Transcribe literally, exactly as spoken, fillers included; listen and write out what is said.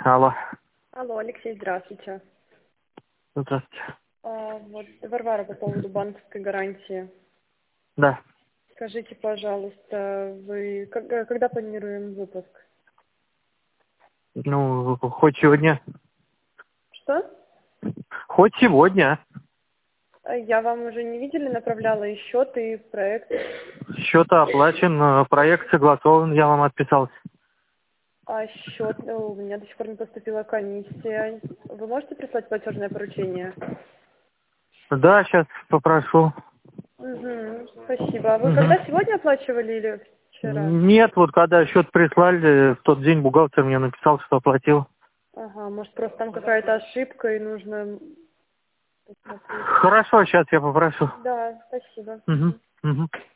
Алло. Алло, Алексей, здравствуйте. Здравствуйте. А, вот Варвара по поводу банковской гарантии. Да. Скажите, пожалуйста, вы когда, когда планируем выпуск? Ну, хоть сегодня. Что? Хоть сегодня. А Я вам уже не видели, направляла и счет, и проект. Счет оплачен, э, проект согласован, я вам отписался. А счет, ну, у меня до сих пор не поступила комиссия. Вы можете прислать платежное поручение? Да, сейчас попрошу. Угу, спасибо. А вы Мгм. когда, сегодня оплачивали или вчера? Нет, вот когда счет прислали, в тот день бухгалтер мне написал, что оплатил. Ага, может, просто там какая-то ошибка и нужно посмотреть. Хорошо, сейчас я попрошу. Да, спасибо. Угу. Мгм. Угу.